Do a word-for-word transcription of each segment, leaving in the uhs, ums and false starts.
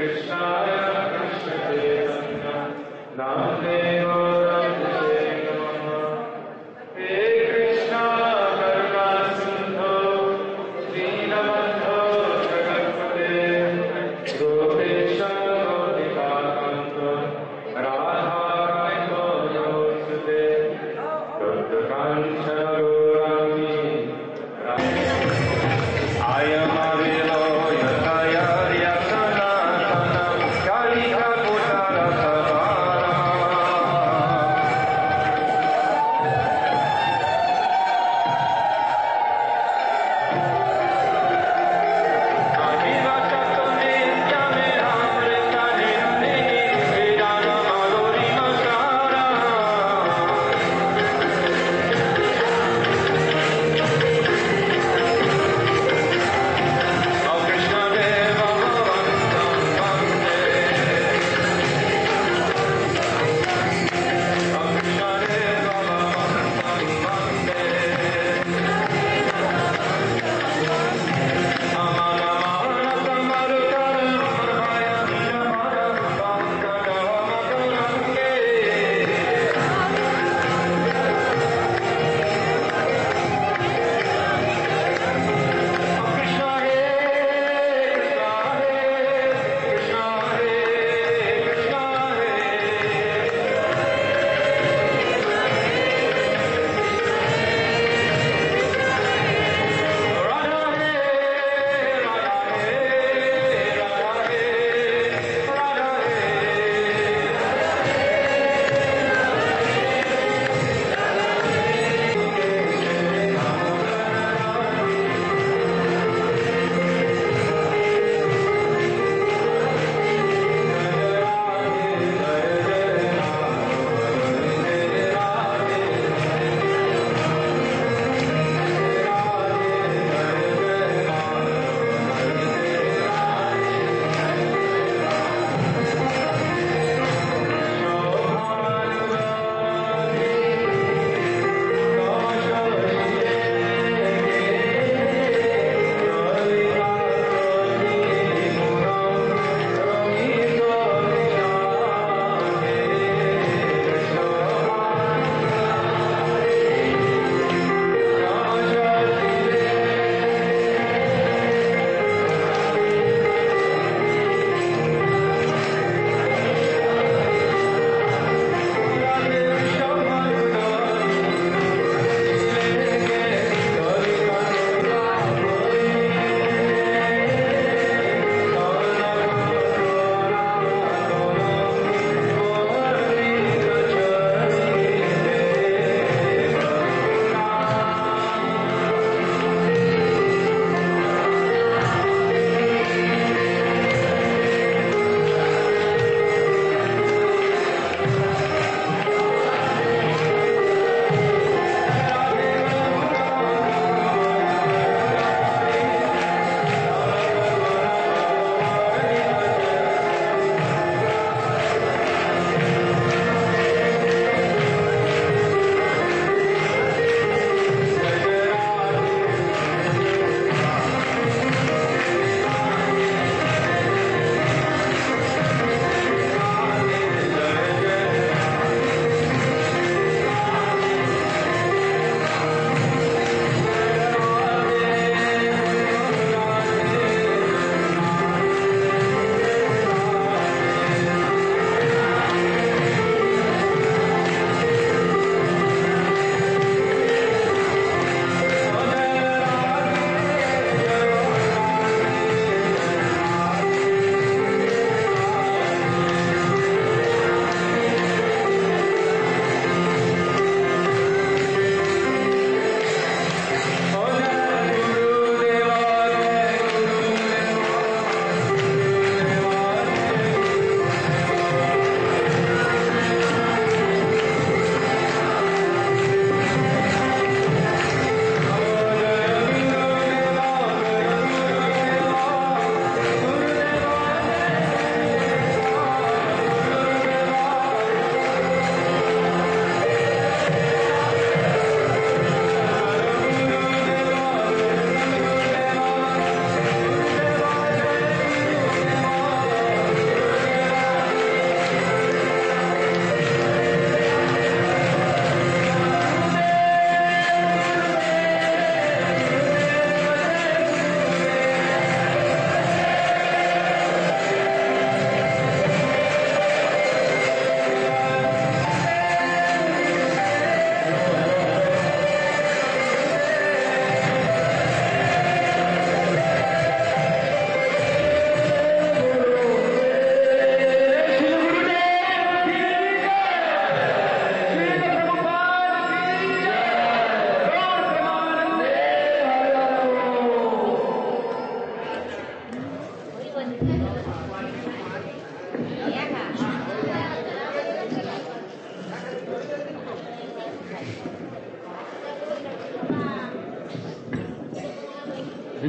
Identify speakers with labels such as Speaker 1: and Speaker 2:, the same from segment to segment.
Speaker 1: Hare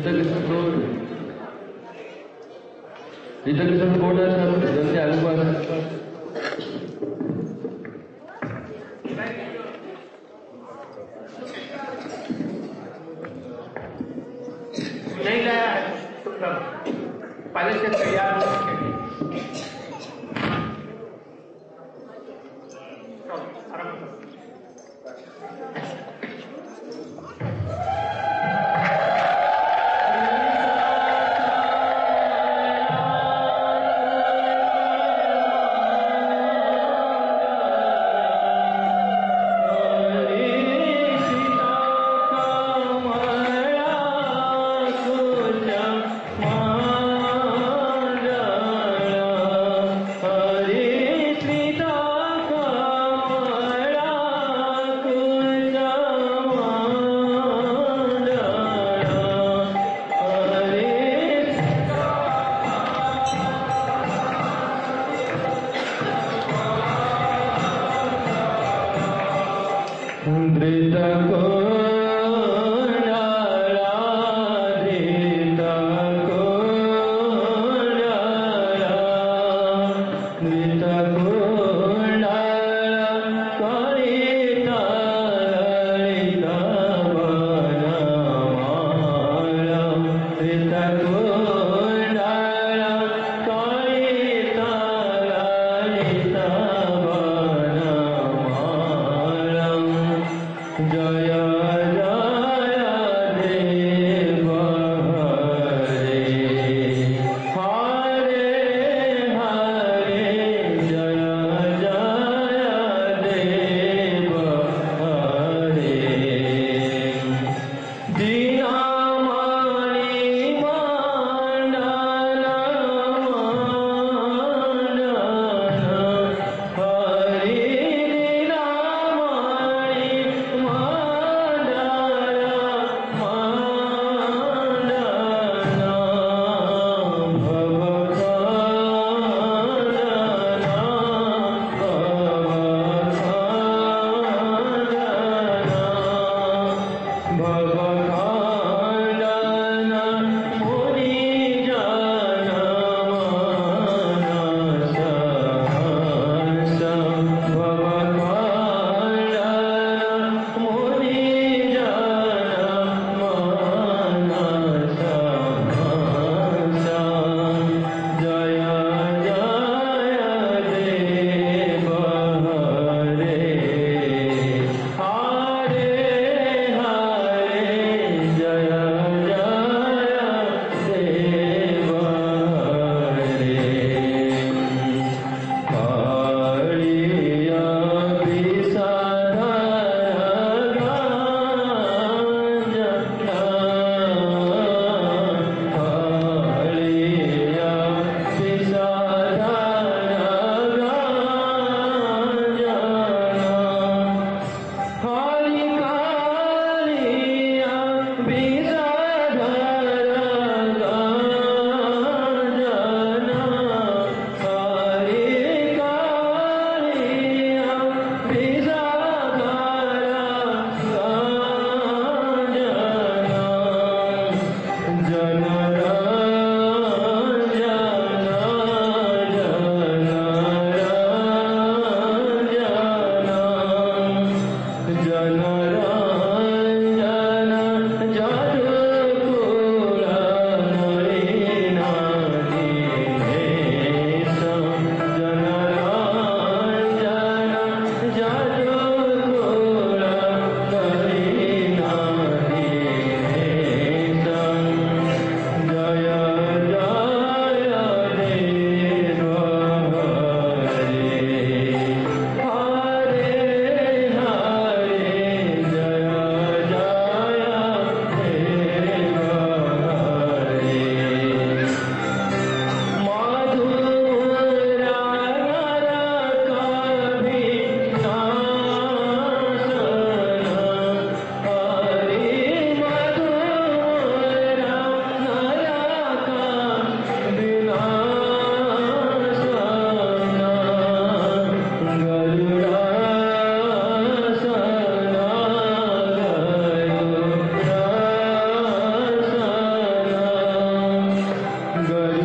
Speaker 1: Ritakisakor, Ritakisakor adalah jangan lupa. नहीं लाया है पहले से तैयार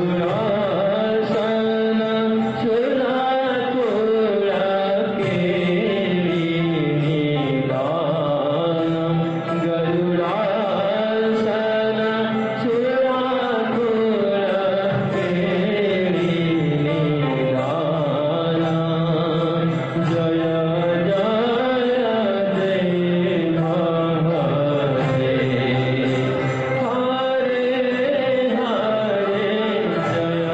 Speaker 2: Jaya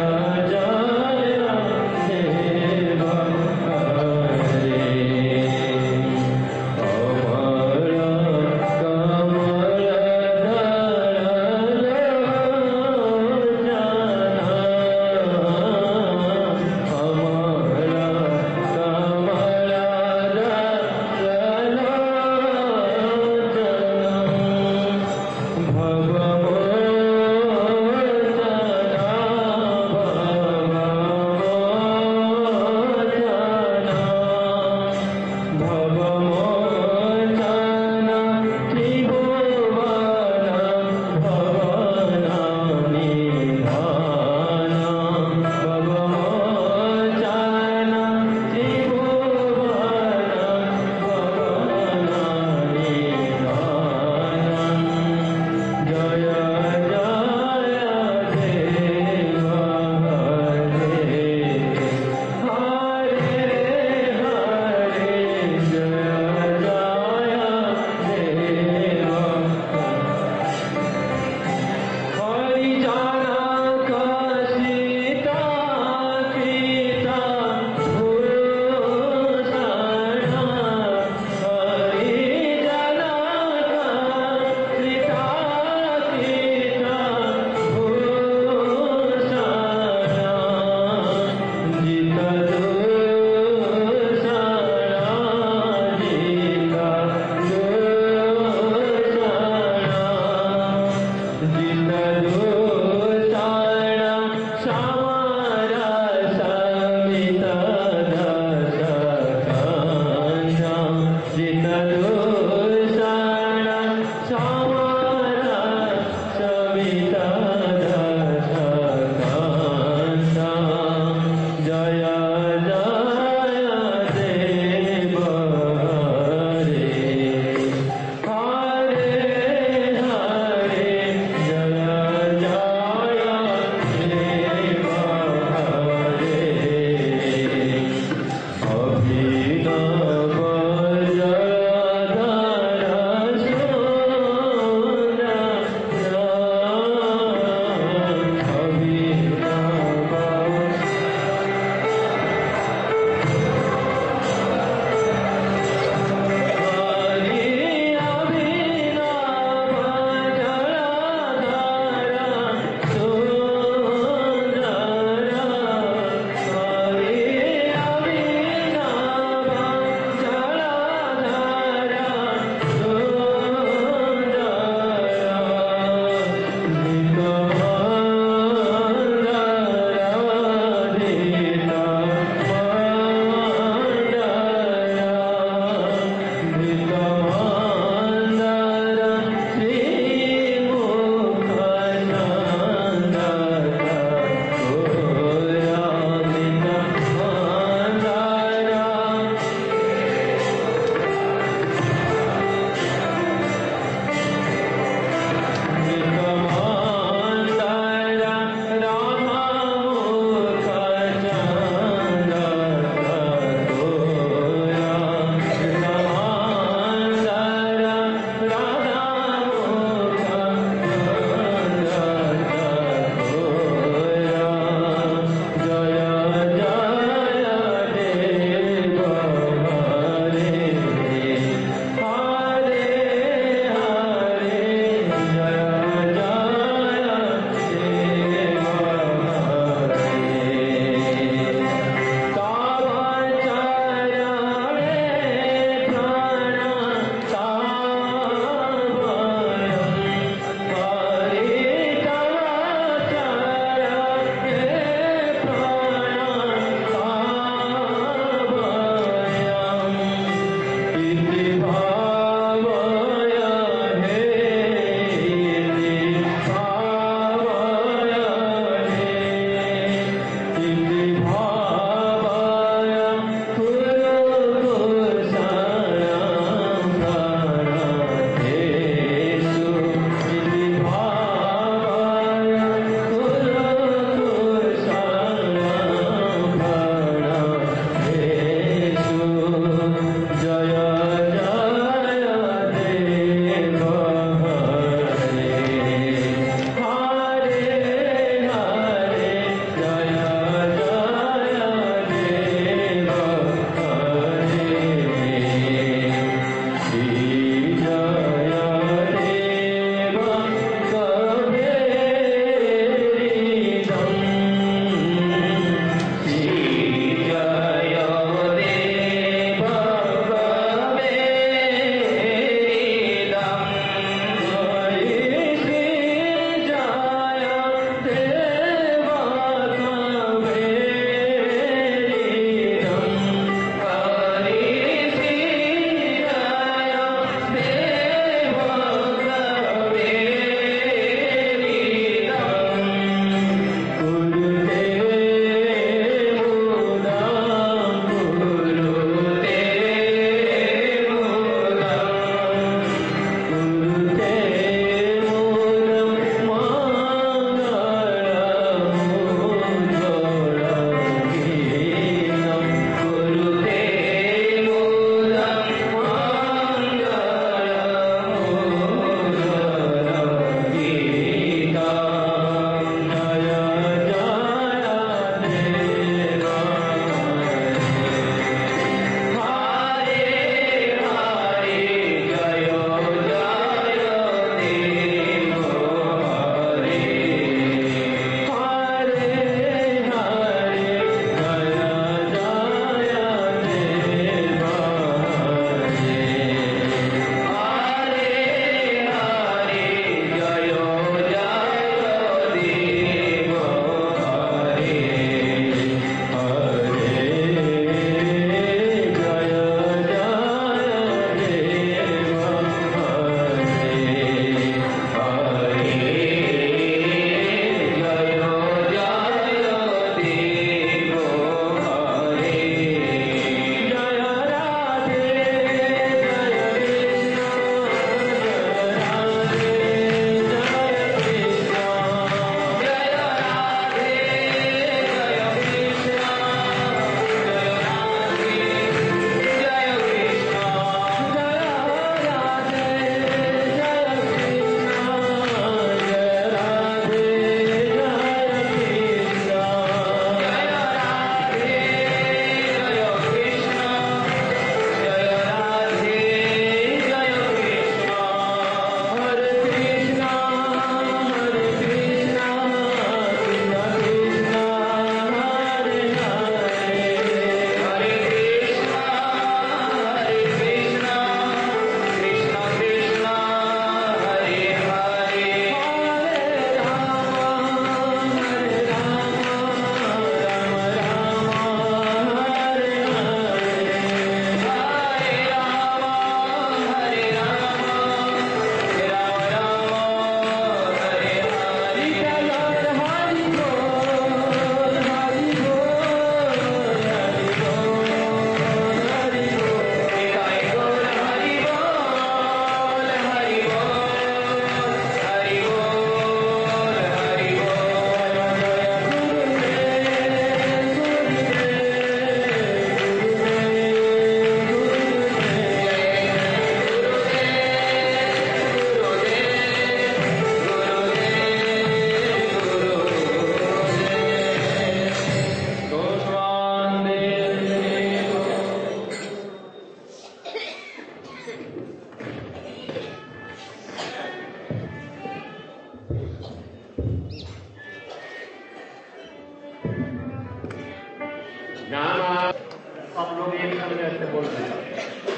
Speaker 1: नाम आप लोग एक समय ऐसे बोल रहे हैं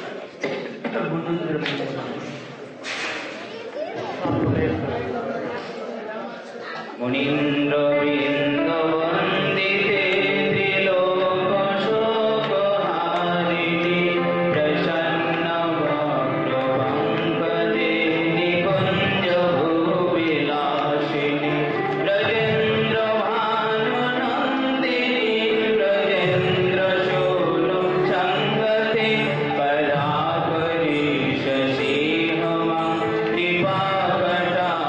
Speaker 1: आप लोग एक
Speaker 2: मुनीन्द्र वृंद वंदिते त्रिलोक शोकहारिणी प्रसन्न वक्र पंकजे निकुंज भूविलासिनी ब्रजेन्द्र भानुनंदिनी ब्रजेन्द्र शूल संगते परापरी शशिहमा कृपाकटा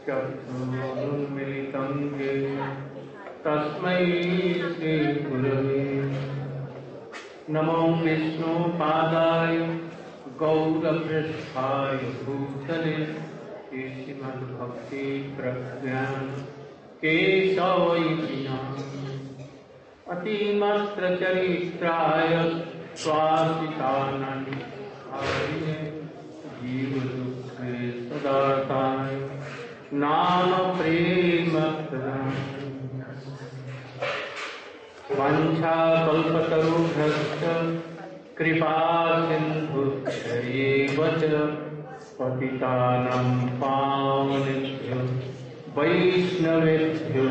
Speaker 1: चक्षुरुन्मिलितं येन तस्मै श्रीगुरवे नमो विष्णुपादाय गौरपृष्ठाय भूतले श्रीमद्भक्तिप्रज्ञान केशवैति अतिमस्त्रचरित्राय स्वासितानन्दाय जीवदुःखे सदाताय नाम प्रेम वंशाकल्पतरुभ्यश्च कृपा सिन्धुभ्यैव च पतितानां पावनेभ्यो वैष्णवेभ्यो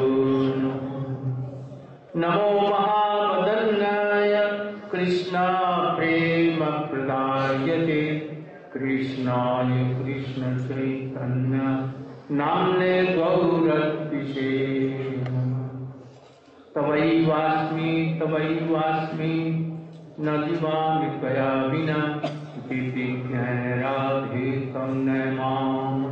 Speaker 1: नमो महावदन्याय कृष्णा प्रेम प्रदायते कृष्णाय कृष्ण चैतन्य नाम्ने गौरद्विषे तवैवास्मि तवैवास्मि न जीवामि त्वया विना इति ज्ञानाराधे तं न माम्।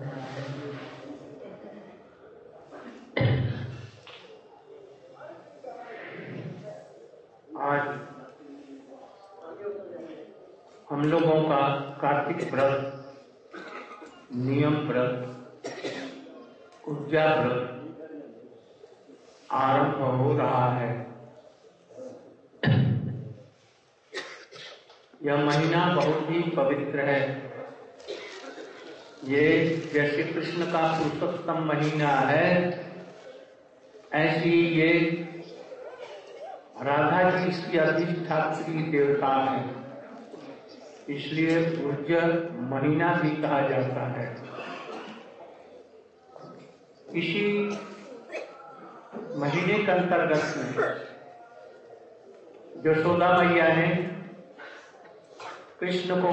Speaker 1: आज हम लोगों का कार्तिक व्रत, नियम व्रत, उद्या व्रत आरंभ हो रहा है। यह महीना बहुत ही पवित्र है। ये जैसे कृष्ण का पुरुषोत्तम महीना है, ऐसी ये राधा जी इसकी अधिष्ठात्री देवता है, इसलिए पूज्य महीना भी कहा जाता है। इसी महीने के अंतर्गत में यशोदा मैया ने कृष्ण को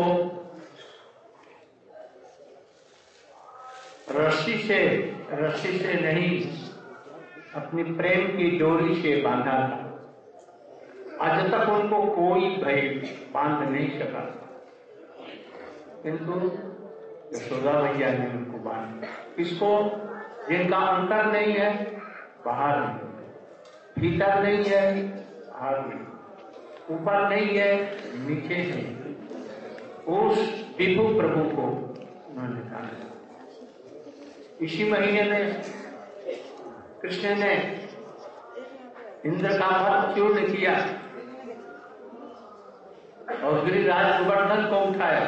Speaker 1: रस्सी से रस्सी से नहीं अपनी प्रेम की डोरी से बांधा था। आज तक उनको कोई भय बांध नहीं सका, किंतु यशोदा मैया ने उनको बांधा। इसको जिनका अंतर नहीं है बाहर नहीं, भीतर नहीं है बाहर नहीं, ऊपर नहीं है नीचे नहीं, उस विभु प्रभु को उन्होंने जाना। इसी महीने में कृष्ण ने इंद्र का वध चूर्ण किया और गिरिराज गोवर्धन को उठाया।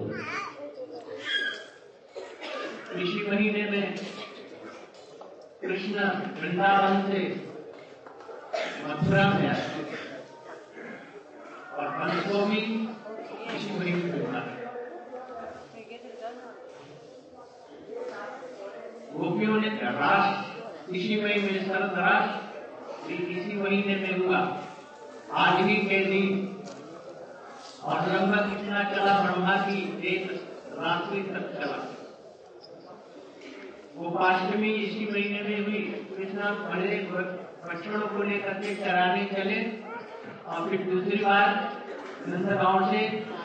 Speaker 1: इसी महीने में कृष्ण वृंदावन से मथुरा में आए और हंसों भी इसी महीने में होना है। गोपियों ने रास इसी महीने में शरद रास इसी महीने में हुआ। आज ही के दिन और लगभग इतना चला, ब्रह्मा की एक रात्रि तक चला। गोपाष्टमी इसी महीने में हुई। कृष्ण बड़े बच्चों को लेकर के चराने चले और फिर दूसरी बार नंदगांव से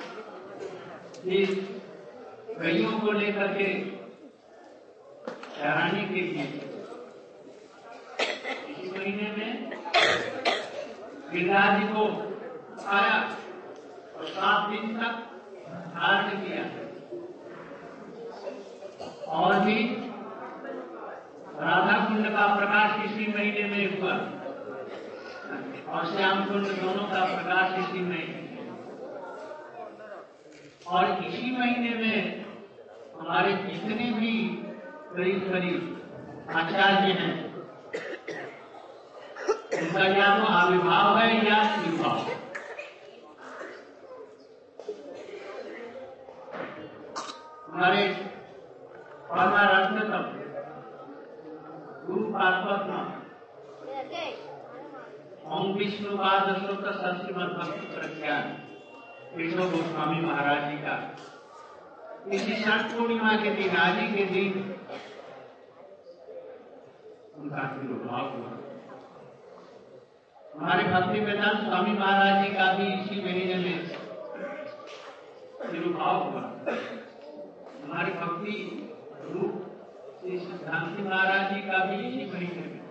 Speaker 1: गायों को लेकर के चराने के लिए इसी महीने में गिरिराज जी को आया और सात दिन तक धारण किया। और भी राधा कुंड का प्रकाश इसी महीने में हुआ और श्याम कुंड दोनों का प्रकाश इसी महीने में। और इसी महीने में हमारे जितने भी करीब करीब आचार्य हैं, उनका या तो आविर्भाव है या विभाव। हमारे परमारत्न तक गुरु पार्वत्मा ओम विष्णु पाद श्लोक श्रीमद् भक्ति प्रज्ञान केशव गोस्वामी महाराज जी का इसी छठ पूर्णिमा के दिन, आज ही के दिन उनका तिरुभाव हुआ। हमारे भक्ति वेदांत स्वामी महाराज जी का भी इसी महीने में तिरुभाव हुआ। हमारे भक्ति रूप सिद्धांत महाराज जी का भी इसी महीने में,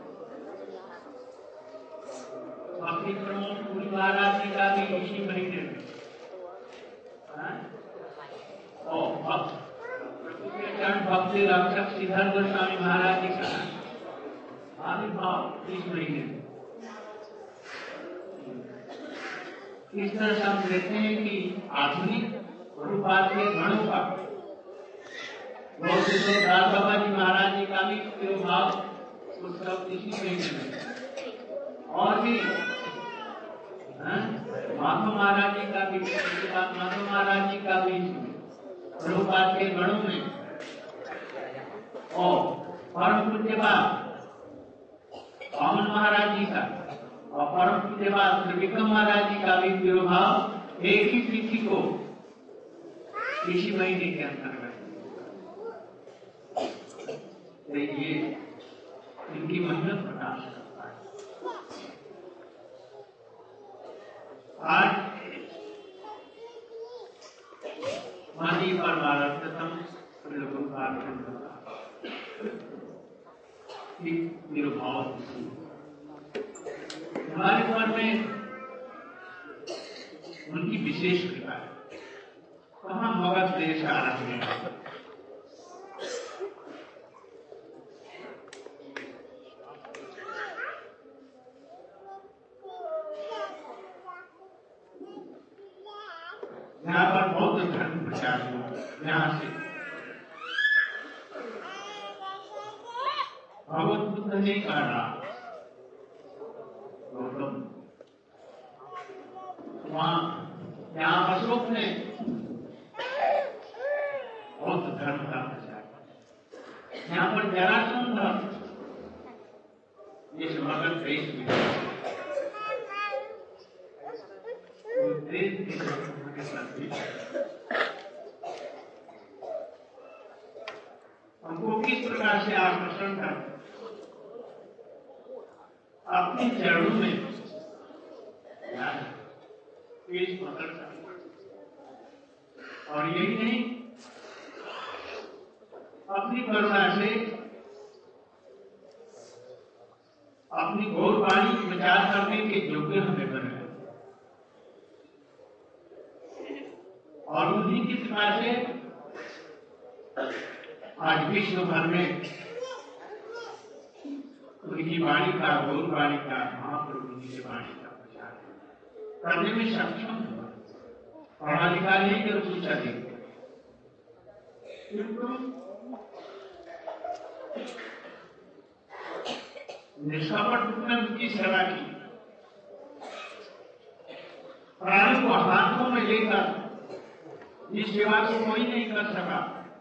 Speaker 1: भक्ति प्रमोद पुरी महाराज जी का भी इसी महीने में, और भक्ति रक्षक श्रीधर गोस्वामी महाराज जी का आविर्भाव इस महीने में। इस तरह से हम देखते हैं कि आधुनिक रूपात के गणों का दास बाबा जी महाराज जी का भी तिरुभाव उत्सव इसी महीने में, और भी माधव महाराज जी का भी, माधव महाराज जी का भी रूपात के गणों में, और परम पूज्य वामन महाराज जी का और परम पूज्य त्रिविक्रम महाराज जी का भी तिरुभाव एक ही तिथि को इसी महीने के अंतर्गत। ये इनकी मेहनत प्रकाश करता है। आज मानी पर भारत प्रथम निरुभाव हमारे मन में उनकी विशेष कृपा है। कहाँ मगध देश आरंभ है, यहाँ पर बौद्ध धर्म प्रचार हुआ। यहाँ से भगवत बुद्ध ने कहा गौतम, वहाँ यहाँ अशोक ने बौद्ध धर्म का प्रचार, यहाँ पर जरासंध इस मगध देश में हमको किस प्रकार से आकर्षण कर अपनी चरणों में पेश पकड़ता, और यही नहीं अपनी करुणा से अपनी गौर वाणी विचार करने के योग्य हमें बनाए, और उन्हीं की कृपा से आज विश्व भर में उनकी वाणी का, गौर वाणी का, महाप्रभु जी की वाणी का प्रचार करने में सक्षम हुआ। पढ़ाधिकारी नहीं कि सूचा देंगे, किंतु निष्कपट रूप में उनकी सेवा की, प्राणों को हाथों में लेकर इस सेवा को कोई नहीं कर सका।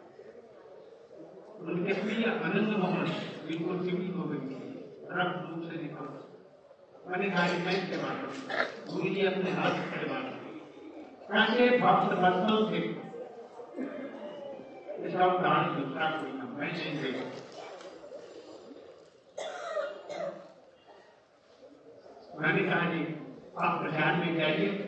Speaker 1: उनके प्रिय आनंद मोहन बिल्कुल सीमित हो गई, रक्त रूप से निकल। मैंने कहा कि मैं सेवा करूँ, गुरु जी अपने हाथ से सेवा करूँ। ऐसे भक्त बच्चों थे, इसका उदाहरण दूसरा कोई ना, मैं नहीं देगा। मैंने कहा जी आप प्रचार में जाइए।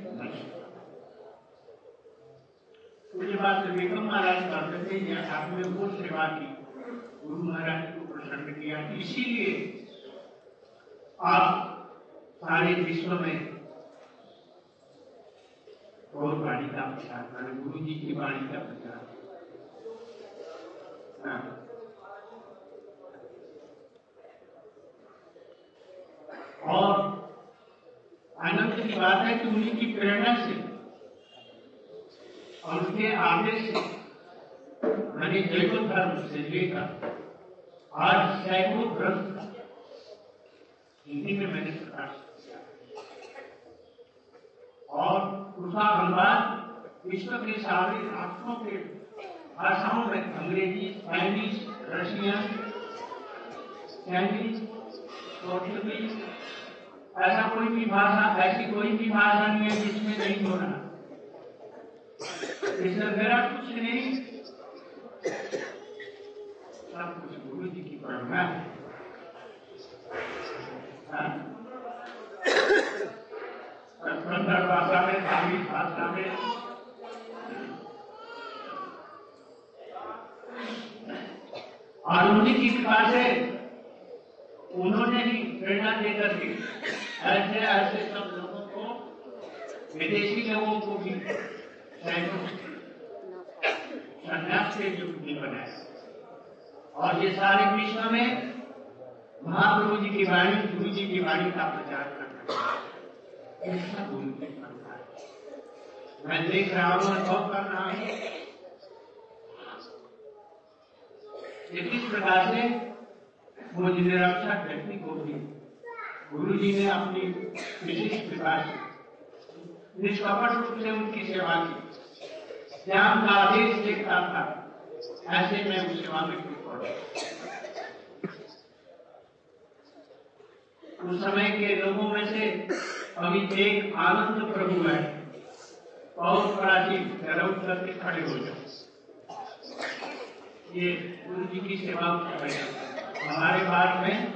Speaker 1: मुझे बात विक्रम महाराज करते थे, या आपने वो सेवा की, गुरु महाराज को प्रसन्न किया, इसीलिए आप सारे विश्व में गौर वाणी का प्रचार करें, गुरु जी की वाणी का प्रचार। और आनंद की बात है कि उन्हीं की प्रेरणा से और उनके आदेश से मैंने जैन धर्म से लेकर आज सैकड़ों ग्रंथ हिंदी में मैंने प्रकाशित किया, और उसका अनुवाद विश्व के सारे राष्ट्रों के भाषाओं में, अंग्रेजी, स्पेनिश, रशियन, चाइनीज, पोर्तुगीज, ऐसा कोई भी भाषा, ऐसी कोई भी भाषा नहीं है जिसमें नहीं हो रहा। इसमें मेरा कुछ नहीं, सब कुछ गुरु जी की प्रेरणा है। कन्नड़ भाषा में, तमिल भाषा में, और और उन्हीं की कृपा से उन्होंने ही प्रेरणा देकर के ऐसे ऐसे सब लोगों को, विदेशी लोगों को भी सैकड़ों संन्यास के युग भी बनाया। और ये सारे विश्व में महाप्रभु जी की वाणी, गुरु जी की वाणी का प्रचार करना ऐसा गुरु की परंपरा है। मैं देख रहा हूं, अनुभव कर रहा हूं, इस प्रकार से वो निरक्षर व्यक्ति को भी गुरु जी ने अपनी विशिष्ट कृपा से निष्कपट रूप से उनकी सेवा की। जहां उनका आदेश देखता था, ऐसे में उस सेवा में क्यों पड़ा। उस समय के लोगों में से अभी एक आनंद प्रभु है, बहुत प्राचीन गर्व करके खड़े हो जाओ। ये गुरु जी की सेवा हमारे बाद में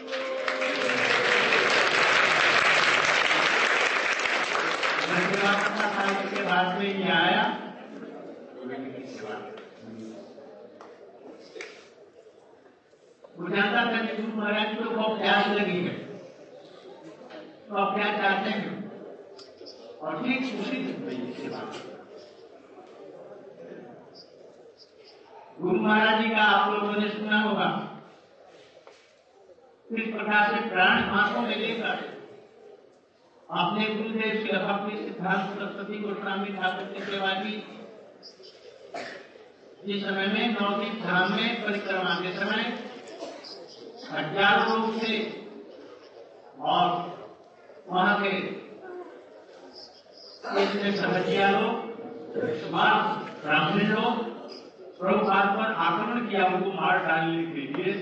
Speaker 1: के बाद में ये आया। वो जानता था कि गुरु महाराज को बहुत प्यास लगी है, तो आप क्या चाहते हैं, और ठीक उसी सेवा। गुरु महाराज जी का आप लोगों ने सुना होगा, किस प्रकार से प्राण हाथों में लेकर अपने गुरुदेव श्री भक्ति सिद्धांत सरस्वती गोस्वामी ठाकुर की सेवा की। जिस समय में नवदीप धाम में परिक्रमा के समय हजारों लोग थे और वहां के सहजिया लोग, ब्राह्मण लोग प्रभुपाद पर आक्रमण किया, उनको मार डालने के लिए।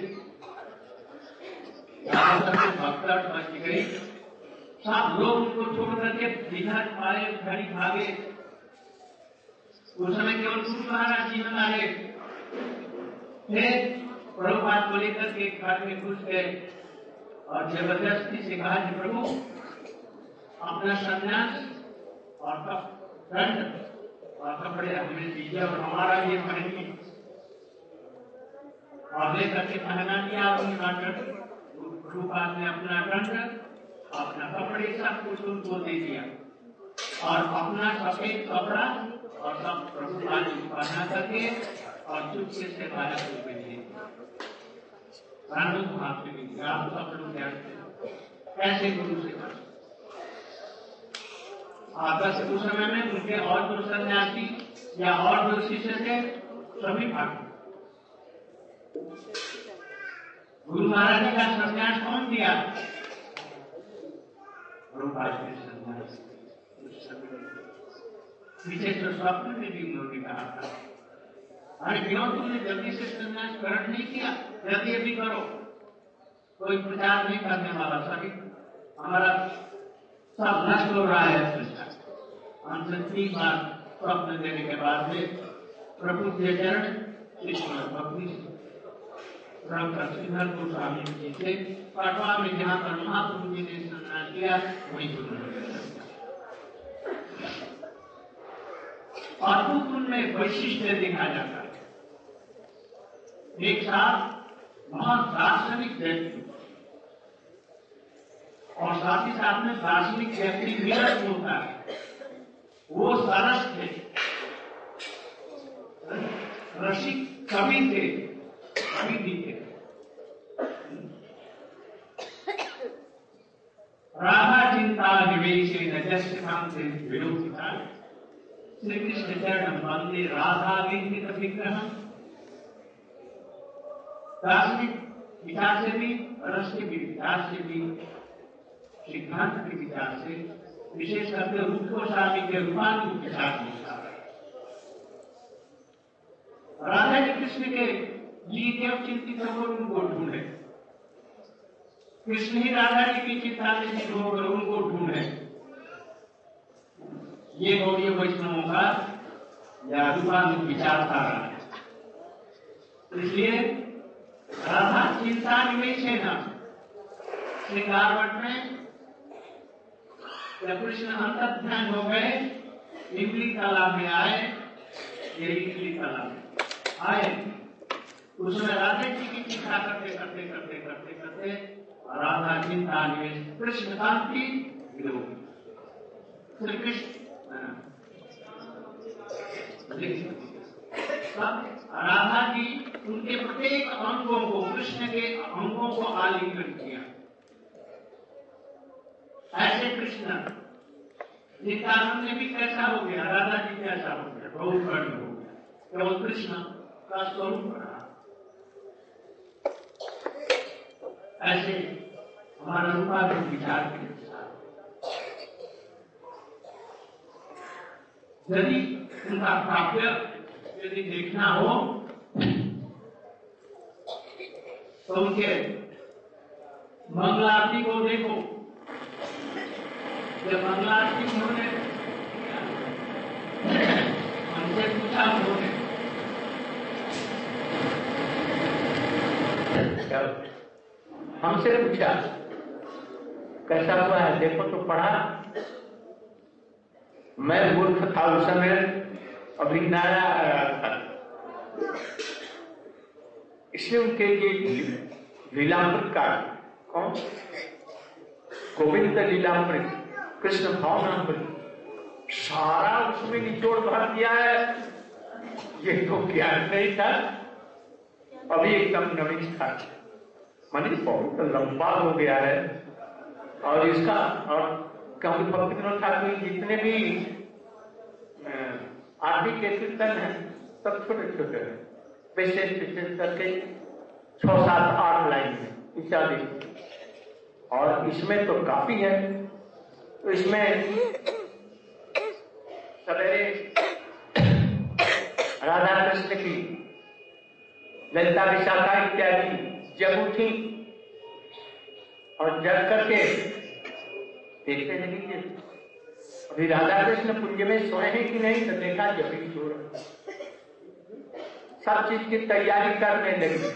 Speaker 1: भक्तड़ मच गई, सब लोग उनको छोड़ करके बिना मारे घड़ी भागे। उस समय केवल गुरु महाराज जी हमारे फिर प्रभुपाद को लेकर के घर में घुस गए और जबरदस्ती से कहा कि प्रभु अपना संन्यास और दंड और कपड़े हमें दीजिए और हमारा ये पहनिए, और लेकर के पहना दिया। उनका दंड, प्रभुपाद ने अपना दंड, अपना कपड़े सब कुछ उनको दे दिया और अपना सफेद कपड़ा और सब प्रभुपाद को पहना करके और चुपके से भारत को भेज दिया। आप सब लोग कैसे गुरु से कर आदर्श उस समय में उनके और जो सन्यासी या और जो शिष्य थे सभी भाग। गुरु महाराज जी का सन्यास कौन दिया? पीछे तो स्वप्न में भी उन्होंने कहा था, अरे क्यों तुमने जल्दी से सन्यास ग्रहण नहीं किया, जल्दी अभी करो। कोई प्रचार नहीं करने वाला, सभी हमारा सब नष्ट हो रहा है। हमसे तीन बार स्वप्न देने के बाद में प्रभु के चरण भक्ति श्रीधर गोस्वामी जी से पटवा में जहाँ पर महाप्रभु जी ने सन्यास किया वही गुरु अद्भुत उनमें वैशिष्ट देखा जाता है। एक साथ वहां दार्शनिक व्यक्ति और साथ ही साथ में दार्शनिक व्यक्ति मिलन होता है, वो सरस थे, रसिक कवि थे, कवि भी थे। राधा चिंता निवेशे नजस्कांते विलोकिता श्री कृष्ण चरण वंदे राधा विंदित विग्रह। दार्शनिक विचार से भी, रस के विचार से भी, सिद्धांत के विचार से, विशेष करके रूप गोस्वामी के रूपानुरूप के साथ राधा जी कृष्ण के जी देव चिंतित होकर उनको ढूंढे, कृष्ण ही राधा जी की चिंता में चित होकर उनको ढूंढे। ये गौड़ीय वैष्णवों का या रूपानुरूप विचारधारा है। इसलिए राधा चिंता निवेश है ना श्रृंगारवट में जब कृष्ण अंतर ध्यान हो गए, इमली कला में आए, ये इमली कला में आए, उसमें राधे जी की टीका करते करते करते करते करते राधा चिंता निवेश कृष्ण शांति विरोध श्री कृष्ण राधा जी उनके प्रत्येक अंगों को कृष्ण के अंगों को आलिंगन किया। ऐसे कृष्ण नित्यानंद ने भी कैसा हो गया, राधा जी कैसा हो गया, बहुत बड़ी हो गया, केवल कृष्ण का स्वरूप रहा। ऐसे हमारा रूपा के विचार के अनुसार यदि उनका काव्य यदि देखना हो तो उनके मंगलारती को देखो। जब मंगलारती उन्होंने हमसे पूछा, उन्होंने हमसे पूछा कैसा हुआ है, देखो तो पढ़ा। मैं मूर्ख था उस समय, अभी नया आया था, इसलिए उनके लिए लीलामृत का कौन गोविंद लीलामृत कृष्ण भावनामृत सारा उसमें निचोड़ भर दिया है। ये तो ज्ञान नहीं था, अभी एकदम नवीन था, मानी बहुत लंबा हो गया है। और इसका और क्योंकि भक्ति विनोद ठाकुर जितने भी आदि के कीर्तन है सब छोटे छोटे हैं, विशेष विशेष करके छह सात आठ लाइन में इत्यादि, और इसमें तो काफी है। तो इसमें सवेरे राधा कृष्ण की ललिता विशाखा इत्यादि जब उठी और जग करके देखते लगी कि अभी राधा कृष्ण कुंज में सोए हैं कि नहीं, तो देखा जब भी सो रहे, सब चीज की तैयारी करने लगी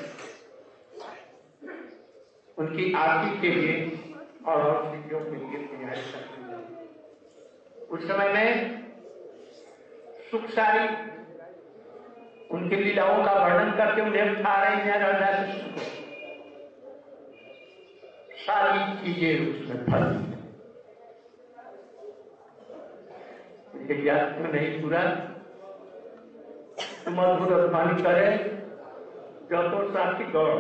Speaker 1: उनकी आरती के लिए और और चीजों के लिए तैयारी करने लगी। उस समय में सुख सारी उनकी लीलाओं का वर्णन करके उन्हें उठा रहे हैं राधा कृष्ण को, सारी चीजें उसमें भर याद तो नहीं पूरा। मधुर पानी करे जो तो साथी गौर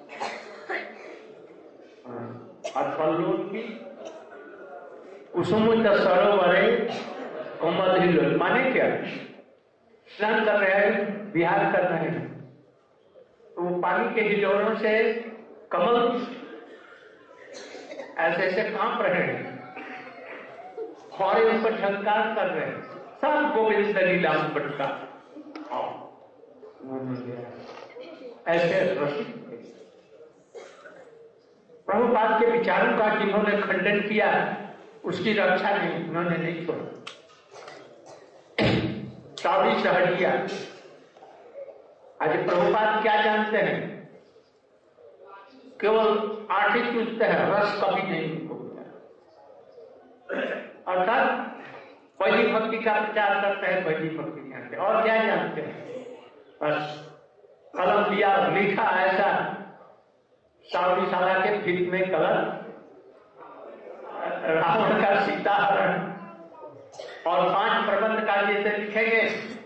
Speaker 1: की कुसुम सरोवरे कोमल हिलोल, माने क्या, स्नान कर रहे हैं, विहार कर रहे हैं, तो वो पानी के हिलोरों से कमल ऐसे ऐसे कांप रहे हैं और उनको झंकार कर रहे हैं, सब गोविंद लीलामृत का ऐसे रसिक। प्रभुपाद के विचारों का जिन्होंने खंडन किया उसकी रक्षा नहीं, उन्होंने नहीं छोड़ा। सावरी सहजिया, आज प्रभुपाद क्या जानते हैं, केवल आठ ही चूसते हैं, रस कभी नहीं उनको मिला। अर्थात वैदिक भक्ति का प्रचार करते हैं, वैदिक भक्ति जानते हैं, और क्या जानते हैं, बस कलम लिया लिखा ऐसा सावरी शाला के फिल्म में कलम रावण का सीताहरण और पांच प्रबंध का जैसे लिखेंगे,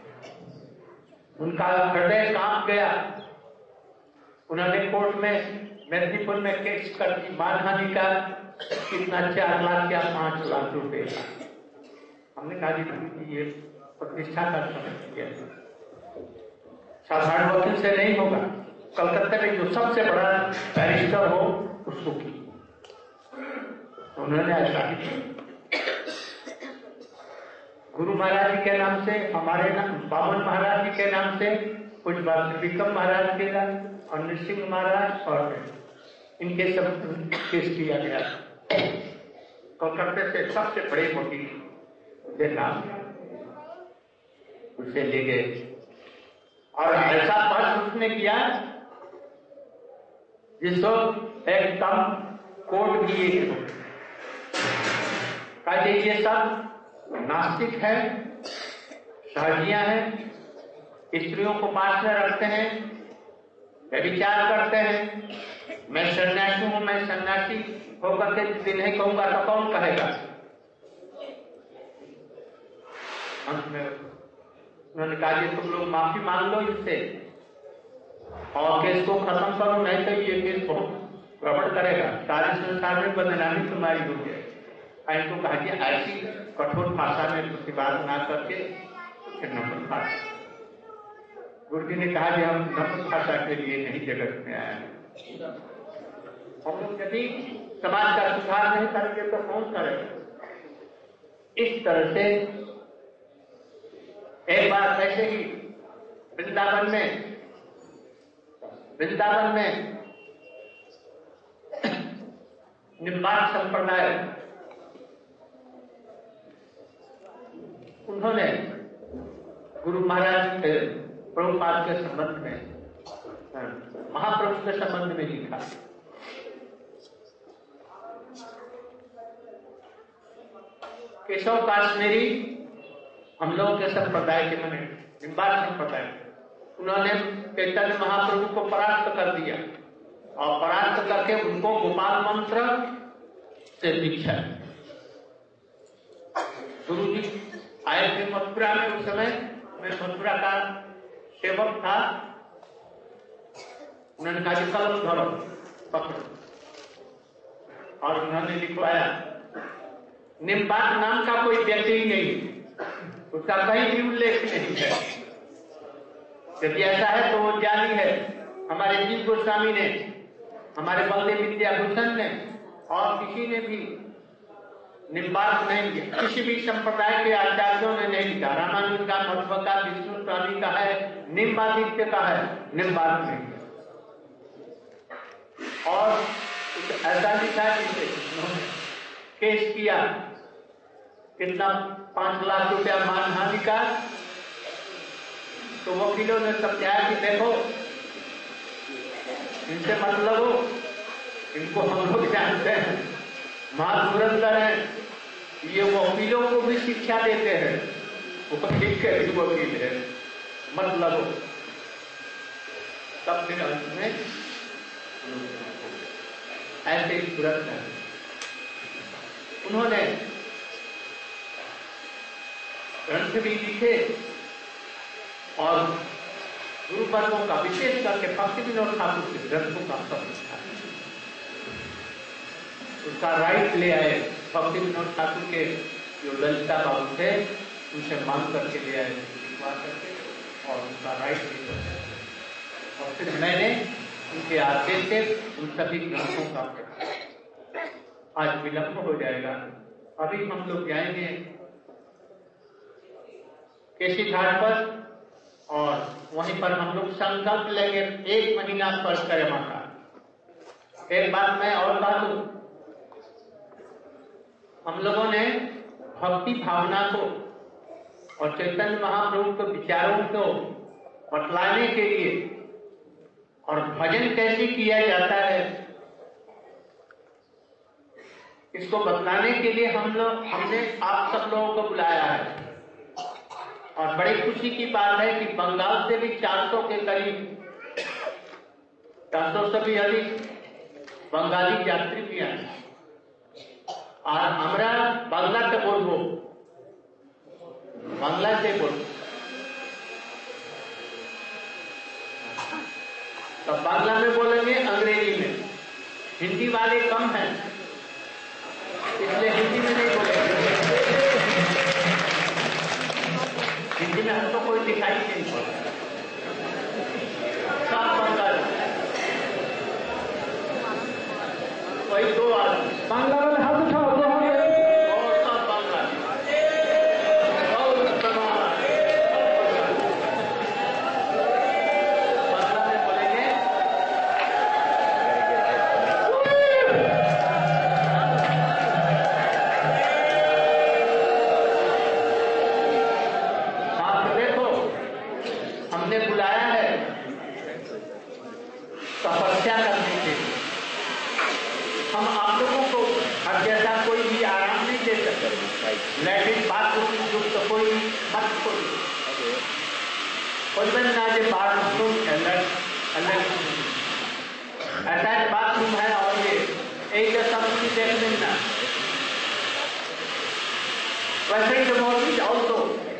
Speaker 1: उनका हृदय कांप गया। उन्होंने कोर्ट में मेदिनीपुर में केस कर दी मानहानि का, कितना चार लाख या पांच लाख रुपए का। हमने कहा जी ये प्रतिष्ठा का समझ, साधारण वकील से नहीं होगा, कलकत्ता में जो सबसे बड़ा बैरिस्टर हो उसको की। उन्होंने ऐसा ही गुरु महाराज जी के नाम से, हमारे नाम बामन महाराज जी के नाम से, कुछ बात विक्रम महाराज के नाम और नृसिंह महाराज और इनके सब केस किया गया। कलकत्ते से सबसे बड़े वकील के नाम उसे ले गए और ऐसा पक्ष उसने किया जिसको एकदम कोर्ट भी कहते ये सब नास्तिक है, सहजियां हैं, स्त्रियों को पास में रखते हैं, व्यभिचार करते हैं। मैं सन्यासी हूं, मैं सन्यासी होकर के यदि नहीं कहूंगा तो कौन कहेगा? अंत में उन्होंने कहा कि तुम लोग माफी मांग लो इससे और केस को खत्म करो, नहीं तो ये केस बहुत गड़बड़ करेगा, सारे संसार में बदनामी तुम्हारी हो जाए। इनको कहा कि ऐसी कठोर भाषा में प्रतिवाद ना करके फिर नम्र भाषा। गुरु जी ने कहा कि हम नम्र भाषा के लिए नहीं जगत में आए हैं। हम लोग यदि समाज का सुधार नहीं करेंगे तो कौन करेगा? इस तरह से एक बार ऐसे ही वृंदावन में वृंदावन में निम्बार्क संप्रदाय उन्होंने गुरु महाराज के प्रभुपाद के संबंध में, महाप्रभु के संबंध में लिखा। केशव काश्मीरी हम लोग के संप्रदाय के बने निम्बार्क संप्रदाय, उन्होंने चैतन्य महाप्रभु को परास्त कर दिया और परास्त करके उनको गोपाल मंत्र से दीक्षा। गुरु जी आए थे मथुरा में, उस समय मैं मथुरा का सेवक था। उन्होंने कहा कि कलम धरो पकड़ो, और उन्होंने लिखवाया। निम्बार्क नाम का कोई व्यक्ति ही नहीं, उसका कहीं भी उल्लेख नहीं है। यदि ऐसा है तो वो जानी है। हमारे जीव गोस्वामी ने, हमारे बलदेव विद्याभूषण ने और किसी ने भी निम्बार्क नहीं लिया, किसी भी संप्रदाय के आचार्यों ने नहीं लिखा। रामानुज का, मध्व का, विष्णु स्वामी का है, निम्बादित्य का है, निम्बार्क नहीं। और ऐसा लिखा जिसे उन्होंने केस किया, कितना पांच लाख रुपया मानहानि का, तो वकीलों ने समझाया कि देखो इनसे मत लगो, इनको हम लोग जानते हैं, महाधुरंधर है, ये वकीलों को भी शिक्षा देते हैं, वकील के भी वकील है, मत लगो। तब फिर अंत में ऐसे ही तुरंत है उन्होंने ग्रंथ भी लिखे और गुरु वर्गों का, विशेष करके भक्ति विनोद ठाकुर के ग्रंथों का सब लिखा। उसका राइट ले आए, भक्ति विनोद ठाकुर के जो ललिता बाबू थे उनसे मांग करके ले आए, लिखवा करके, और उनका राइट ले करके, और फिर मैंने उनके आदेश से उन सभी ग्रंथों का प्रकाश। आज विलंब हो जाएगा, अभी हम लोग जाएंगे केसी घाट पर और वहीं पर हम लोग संकल्प लेंगे एक महीना परिक्रमा का। एक बात मैं और बात, हम लोगों ने भक्ति भावना को और चैतन्य महाप्रभु के विचारों को बतलाने के लिए और भजन कैसे किया जाता है इसको बतलाने के लिए हम लोग हमने आप सब लोगों को बुलाया है। और बड़ी खुशी की बात है कि बंगाल से भी चार सौ के करीब, चार सौ से भी अधिक बंगाली यात्री भी आए। और हमरा बांग्ला से बोलबो, बांग्ला से बोलबो, तो बांग्ला में बोलेंगे, अंग्रेजी में। हिंदी वाले कम हैं, इसलिए हिंदी में नहीं बोलेंगे। हिंदी में हमको कोई दिखाई नहीं पड़ता, सब बंगाली। कोई दो आदमी
Speaker 3: बांग्ला में हाथ उठाओ, दो हाथ
Speaker 1: और सब बंगाली, बहुत समाज बांग्ला में बोलेंगे। आप देखो, हमने बुलाया है तपस्या करने के लिए। हम आप लोगों को अब जैसा कोई भी आराम नहीं दे सकते। लैट्रिन बाथरूम युक्त तो कोई मत कोई कोई बन ना जे बाथरूम अलग अलग अटैच बाथरूम है और ये एक समझी देख लेना वैसे ही Modi also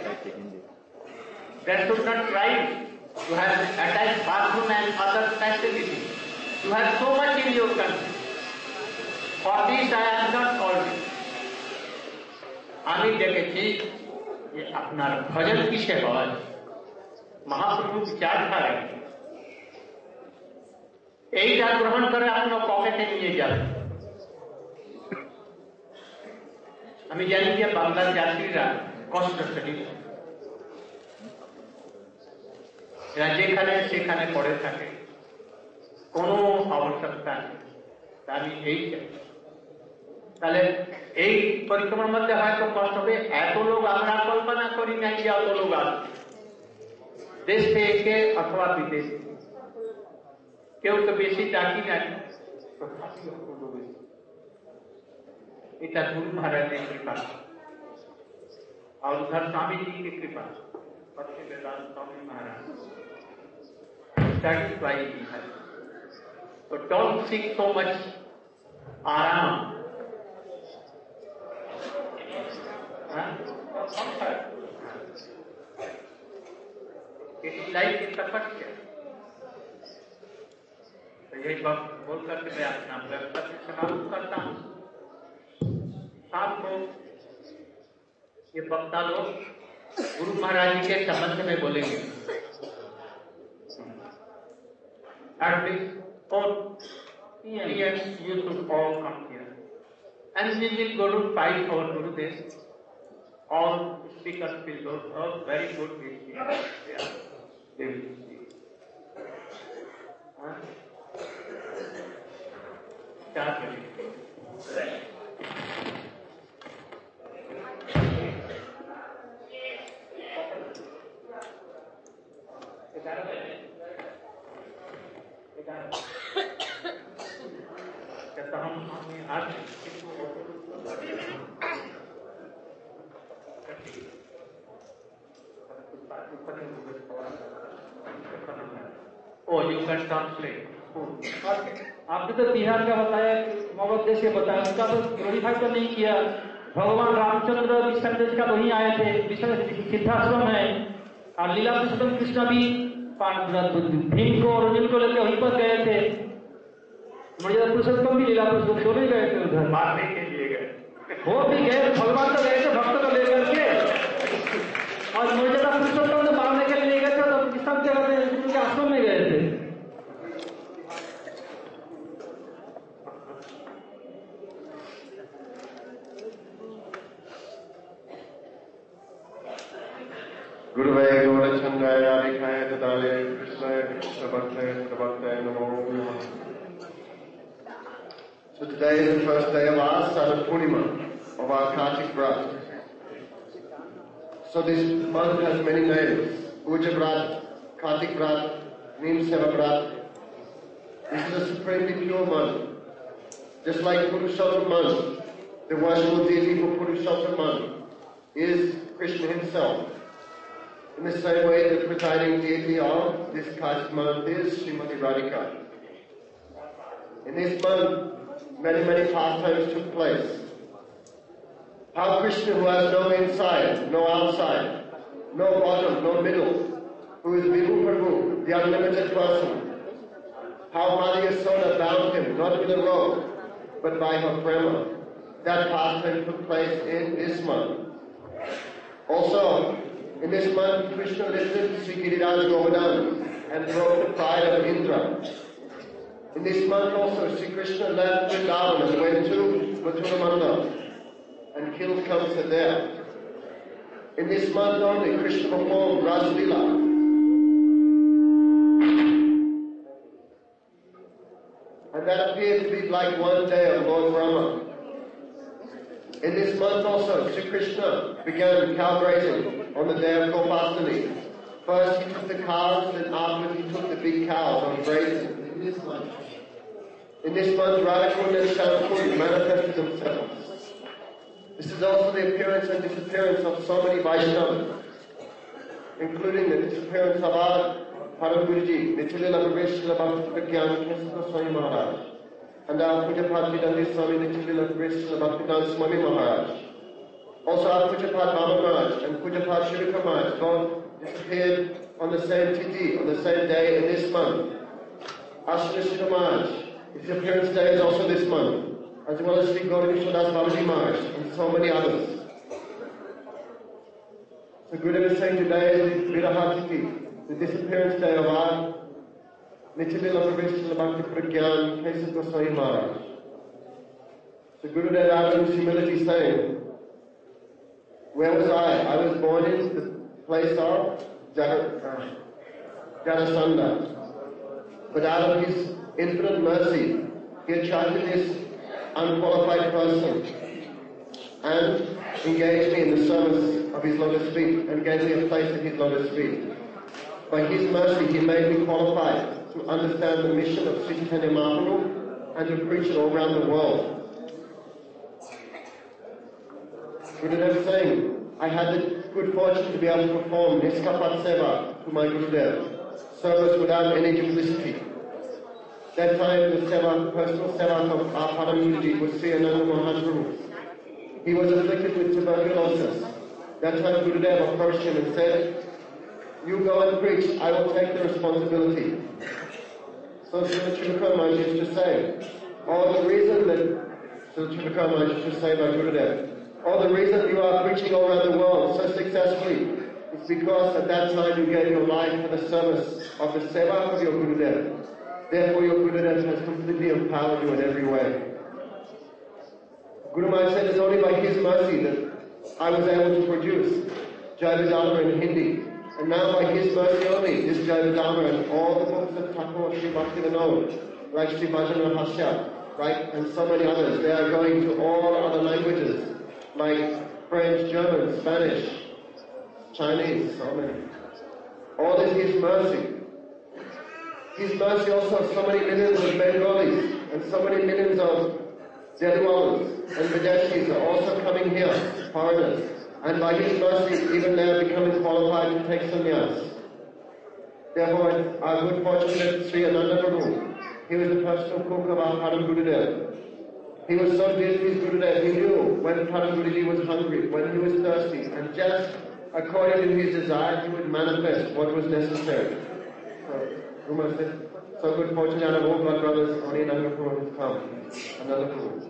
Speaker 1: that should not try to have attached bathroom and other facilities. You have so much in your country. For this I am not called. আমি দেখেছি যে আপনার ভজন কিসে হয় মহাপ্রভু বিচারধারা এইটা গ্রহণ করে আপনার পকেটে নিয়ে যাবেন আমি জানি যে বাংলার যাত্রীরা কষ্ট সহি এরা যেখানে সেখানে পড়ে থাকে কোনো আবশ্যকতা নেই আমি এই চাই তাহলে এই পরিক্রমার মধ্যে হয়তো কষ্ট হবে এত লোক আমরা কল্পনা করি নাই যে অত লোক আসবে দেশ থেকে অথবা বিদেশ কেউ তো বেশি ডাকি নাই এটা গুরু महाराज की कृपा और उधर स्वामी जी की कृपा भक्ति वेदांत स्वामी महाराज satisfied है तो don't seek so much आराम लाइफ की तपस्या तो यही बात बोल करके मैं अपना वक्तव्य समाप्त करता हूँ आपको ये वक्ता लोग गुरु महाराज जी के संबंध में बोलेंगे at least four P M you should all come here and we will go to fight for Gurudev. All speakers will go oh, very good yeah. They will speak. Huh? Start with it. Oh, you can translate.
Speaker 3: आपने तो बिहार का बताया मगध देश के बताया उसका तो glorify तो नहीं किया भगवान रामचंद्र विष्णु देश का वहीं आए थे विष्णु सिद्धाश्रम है और लीला पुरुषोत्तम कृष्ण भी भीम को और अर्जुन को लेकर वहीं पर गए थे मर्यादा पुरुषोत्तम भी लीला पुरुषोत्तम दोनों गए थे उधर
Speaker 1: मारने के लिए गए
Speaker 3: वो भी गए भगवान तो गए थे भक्त को लेकर के और मर्यादा पुरुषोत्तम तो मारने के लिए गए थे तो सब जगह पे उनके आश्रम में गए थे
Speaker 4: Guruvaya Gaurachandaya Adhikaya Tadalaya Krishnaya Krishna Bhaktaya Prabhaktaya Namo Namaha. So today is the first day of our Sada Purnima, of our Kartik Vrat. So this month has many names. Uja Vrat, Kartik Vrat, Neemseva Vrat. This is a supremely pure month. Just like Purushottam month, the worshipful deity for Purushottam month is Krishna himself. In the same way, the presiding deity of this Kartik month is Srimati Radhika. In this month, many, many pastimes took place. How Krishna, who has no inside, no outside, no bottom, no middle, who is Vibhu Prabhu, the unlimited person, how Mother Yasoda bound him, not with a rope, but by her prema. That pastime took place in this month. Also, in this month, Krishna lifted Sri Giriraj Govardhan and broke the pride of Indra. In this month also, Sri Krishna left Vrindavan and went to Mathura and killed Kamsa there. In this month only, Krishna performed Ras Leela. And that appeared to be like one day of Lord Brahma. In this month also, Sri Krishna began cow grazing on the day of Gopastami. First he took the cows, then afterwards he took the big cows on grazing. In this month, in this month Radhakund and Shyamkund manifested themselves. This is also the appearance and disappearance of so many Vaishnavas, including the disappearance of our Param Guruji, Nityalila Pravesh Srila Bhakti Pragyan Kesava Swami Maharaj, and our Pujapad Vidandi Swami Nityalila Pravesh Srila Bhaktivedanta Swami Maharaj. Also our Pujapad Baba Maharaj and Pujapad Shivika Maharaj both disappeared on the same tithi, on the same day in this month. Ashwini Shiva Maharaj, his appearance day is also this month, as well as Sri Gauri Vishwadas Babaji Maharaj and so many others. So Gurudev is saying today is Virahatithi, the disappearance day of our Nityalila Pravesh Srila Bhakti Pragyan Kesava Goswami Maharaj. So Gurudev out of his humility saying, where was I? I was born in the place of Jara- Jarasandha. But out of his infinite mercy, he attracted this unqualified person and engaged me in the service of his lotus feet and gave me a place at his lotus feet. By his mercy, he made me qualified to understand the mission of Sri Chaitanya Mahaprabhu and to preach it all around the world. Gurudev is saying, I had the good fortune to be able to perform Niskapat Seva to my Gurudev, service without any duplicity. That time the seva, personal seva of our Param Guruji was Sri Ananda Mahaprabhu. He was afflicted with tuberculosis. That time Gurudev approached him and said, you go and preach, I will take the responsibility. So Srila Chivakar Maharaj used to say, oh, the reason that, Srila Chivakar Maharaj used to say by Gurudev, oh, the reason you are preaching all around the world so successfully is because at that time you gave your life for the service of the seva of your Gurudev. Therefore your Gurudev has completely empowered you in every way. Guru Maharaj said it's only by his mercy that I was able to produce Jai Vidama in Hindi. And now by his mercy only, this Jai Vidama and all the books of Thakur, Sri Bhaktivinoda, like Sri Bhajana Hasya, right, and so many others, they are going to all other languages, like French, German, Spanish, Chinese, so many. All is his mercy. His mercy also, so many millions of Bengalis and so many millions of Delualas and Videshis are also coming here, foreigners. And by his mercy, even they are becoming qualified to take sannyas. Therefore, our good fortune that Sri Ananda Prabhu, he was the personal cook of our Param Gurudev. He was so dear to his Gurudev, he knew when Param Guruji was hungry, when he was thirsty, and just according to his desire, he would manifest what was necessary. So, Guru said, so good fortune out of all my brothers, only Ananda Prabhu has come. Ananda Prabhu.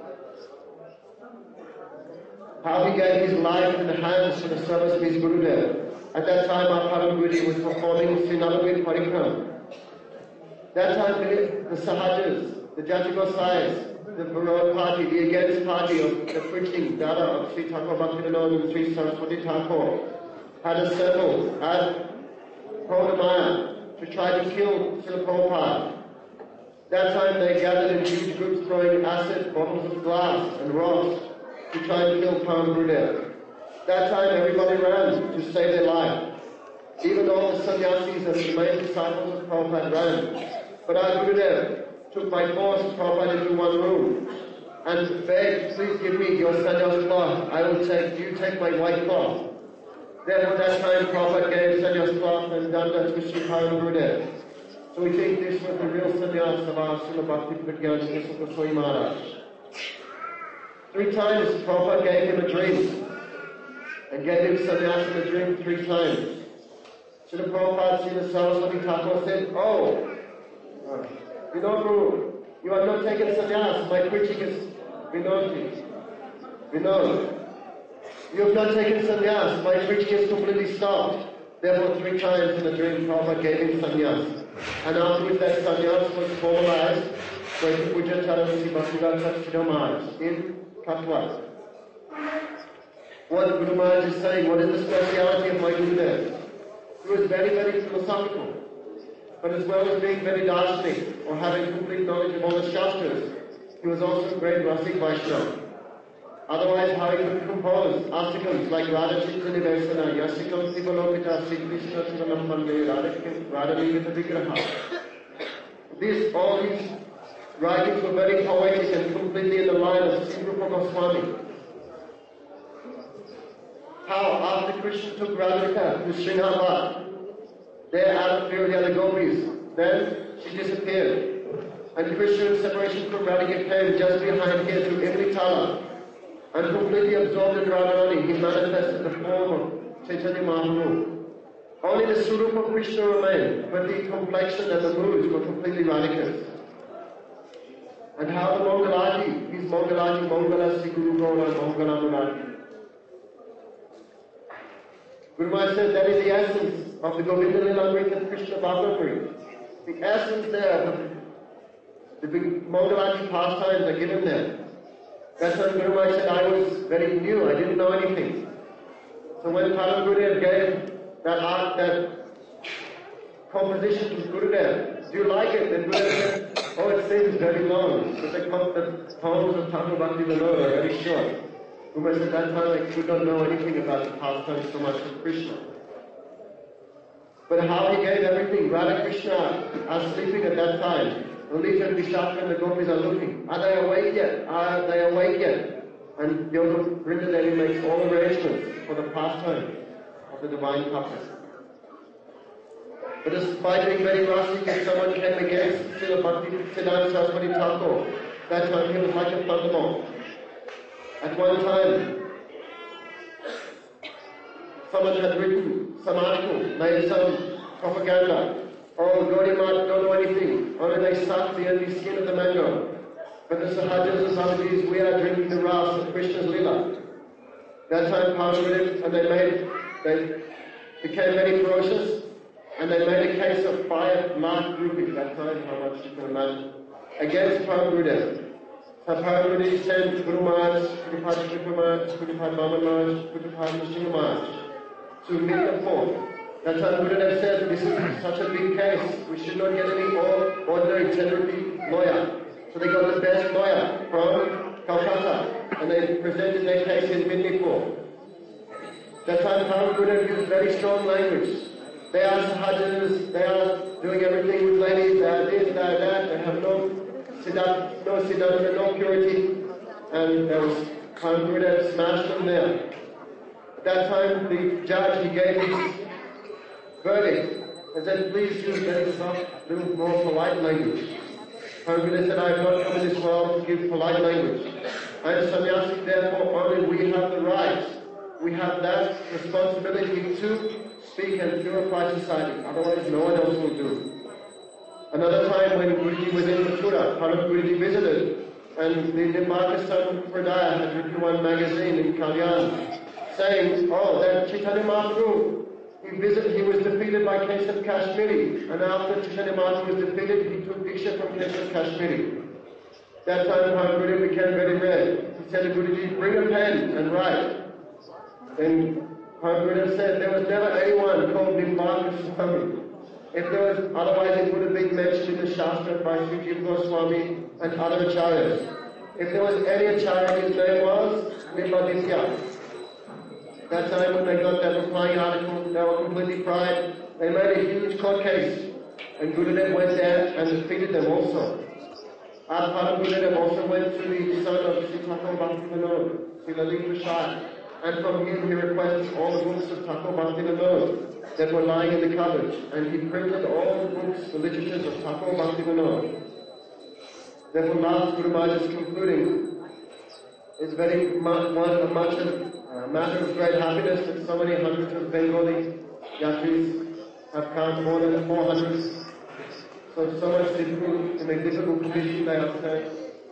Speaker 4: How he gave his life in the hands for the service of his Gurudev. At that time, our Param Guruji was performing Srinavadvip Parikram. That time, the, the Sahajas, the Jati Gosais, the Varod party, the against party of the preaching Dada of Sri Thakur Bhaktivinoda and Sri Saraswati Thakur had assembled at Purnamaya to try to kill Srila Prabhupada. That time they gathered in huge groups throwing acid, bottles of glass and rocks to try and kill Param Gurudev. That time everybody ran to save their life. Even all the sannyasis and the main disciples of Prabhupada ran. But our Gurudev took by force Prabhupada into one room and begged, please give me your sannyas cloth. I will take, you take my white cloth. Therefore that time Prabhupada gave sannyas cloth and danda to Sri Param Gurudev. So we think this was the real sannyas of our Srila Bhakti Pragyan Kesava Goswami Maharaj. Three times Prabhupada gave him a dream and gave him sannyas in a dream three times. Srila Prabhupada, Srila Saraswati Thakur said, oh, Vinod Guru, you have not taken sannyas. My preaching is Vinodji. Vinod, you have not taken sannyas. My preaching is completely stopped. Therefore, three times in the dream, Prabhupada gave him sannyas. And afterwards, that sannyas was formalized by Puja Charanasi Bhaktivedanta Swami Maharaj in Katwa. What Guru Maharaj is saying, what is the speciality of my Gurudev? He was very, very philosophical. But as well as being very darshanik or having complete knowledge of all the Shastras, he was also a great Rasik Vaishnava. Otherwise, how he could compose astikams like Radha Chitta Nivesana, Yasikam Sivalokita, Sri Krishna Sivanam Mande, Radha Nivita Vigraha. This, all these writings were very poetic and completely in the line of Sri Rupa Goswami. How after Krishna took Radhika to Srinavar, there out of fear of the other gopis. Then she disappeared. And Krishna in separation from Radhika came just behind here to Imli and completely absorbed in Radharani. He manifested the form of Chaitanya Mahaprabhu. Only the Swarup of Krishna remained, but the complexion and the moods were completely Radhika's. And how the Mangalati, these Mangalati, Mangala, Sikuru Gaura, Mangala Murati. Guru Maharaj said that is the essence of the Govinda Lilamrita and Krishna Bhagavata. The essence there of the big Mangalati pastimes are given there. That's when Guru Maharaj said I was very new, I didn't know anything. So when Param Gurudev gave that art, that composition to Gurudev, do you like it? Then Gurudev said, oh, it seems very long, but the, the poems of Thakur Bhakti Vinod are very short. Guru Maharaj said at that time I could not know anything about the pastimes so much of Krishna. But how he gave everything, Radha Krishna are sleeping at that time. Lalita and Vishaka and the gopis are looking. Are they awake yet? Are they awake yet? And Yoga Vrindadevi makes all arrangements for the pastime of the divine couple. But despite being very rustic, if someone came against Srila Bhakti Siddhanta Saraswati Thakur, that time he was like a thunderbolt. At one time, someone had written some article, made some propaganda. Oh, Gauri Mat don't know anything. Only they suck the only skin of the mango. But the Sahajas and Babaji's, we are drinking the ras of Krishna's Lila. That time Parvati, and they made, they became very ferocious, and they made a case of five lakh rupees. That time, how much you can imagine, against Parvati. So Parvati sent Guru Maharaj, Pudipad Krippa Maharaj, Pudipad Bhaman Maharaj, Pudipad Nrsimha Maharaj to Midnapur. That's why Gurudev said, this is such a big case, we should not get any ordinary general lawyer. So they got the best lawyer from Calcutta, and they presented their case in Midnapur. That time Param Gurudev used very strong language. They are sahajas, they are doing everything with ladies, they are this, they are that, they have no siddhanta, no siddhanta, no purity, and there was Param Gurudev smashed them there. At that time the judge, he gave his verdict and said, please use very soft, little more polite language. Parvati said, I have not come in this world to give polite language. I am sannyasi, therefore only we have the right, we have that responsibility to speak and purify society, otherwise no one else will do. Another time when Guruji was in Mathura, Param Guruji visited, and the Nimbarka Pradaya had written one magazine in Kalyan, saying, oh, that Chaitanya Mahaprabhu, He, visited, he was defeated by Keshav Kashmiri, and after Chaitanya Mahaprabhu was defeated, he took Diksha from Keshav Kashmiri. That time Param Gurudev became very red. He said to Guruji, bring a pen and write. Then Param Gurudev said, there was never anyone called Nimbarka Swami. If there was, otherwise it would have been mentioned in the Shastra by Sri Jiva Goswami and other acharyas. If there was any acharya, his name was Nimbaditya. That time when they got that replying article, they were completely fried. They made a huge court case, and Gurudev went there and defeated them also. Param Gurudev also went to the son of Sri Thakur Bhakti Vinod, Sri Lalit Prasad, and from him he requested all the books of Thakur Bhakti Vinod that were lying in the cupboard, and he printed all the books, the literatures of Thakur Bhakti Vinod. Therefore, last Guru Maharaj is concluding, it's very much, one, much of a matter of great happiness that so many hundreds of Bengali yatris have come, more than four hundred. So, so much difficult, in a difficult condition they are staying.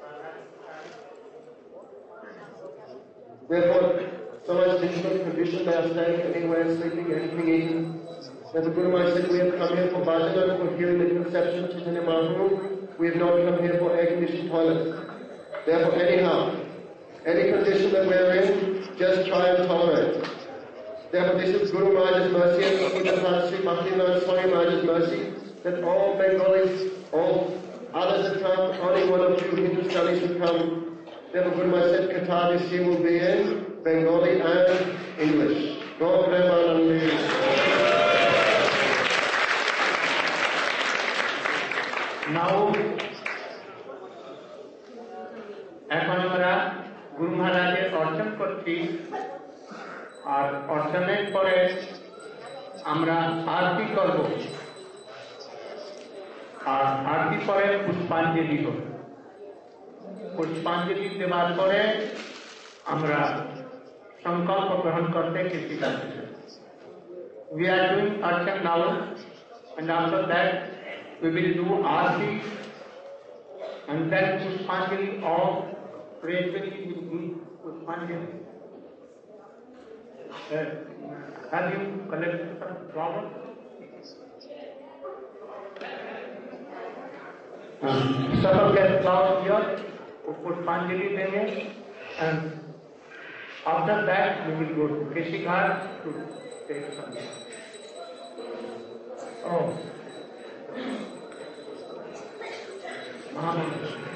Speaker 4: Therefore, so much difficult condition they are staying, anywhere, sleeping, anything eating. As the Guru Maharaj said, we have come here for bhajana, for hearing the conception of Chaitanya Mahaprabhu. We have not come here for air-conditioned toilets. Therefore, anyhow, any condition that we are in, just try and tolerate. Therefore, this is Guru Maharaj's mercy and Sri Bhaktivinoda Swami Maharaj's mercy that all Bengalis, all others have come, only one or two Hindustanis have come. Therefore, Guru Maharaj said, Katha this year will be in Bengali and English. God Premanandi.
Speaker 1: Now, এখন আমরা গুরু মহারাজের অর্চন করছি, আর অর্চনের পরে আমরা আরতি করব। আর আরতি পরে পুষ্পাঞ্জলি হবে। পুষ্পাঞ্জলি দেওয়ার পরে আমরা সংকল্প গ্রহণ করতে কৃষিকাজ। We are doing archan now, and after that we will do aarti, and then pushpanjali or gradually we will do pushpanjali. Uh, have you collected some flowers? Some of that flowers here, we pushpanjali देंगे, and after that we will go to Keshighat to take some. Oh, Mahamudra.